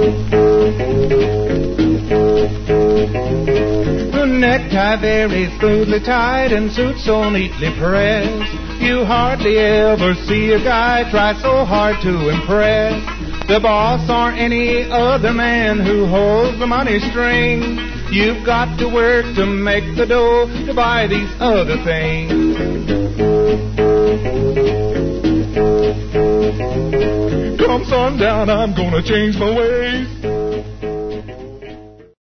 The necktie very smoothly tied and suit so neatly pressed. You hardly ever see a guy try so hard to impress. The boss or any other man who holds the money string. You've got to work to make the dough to buy these other things. Come sundown, I'm gonna change my ways.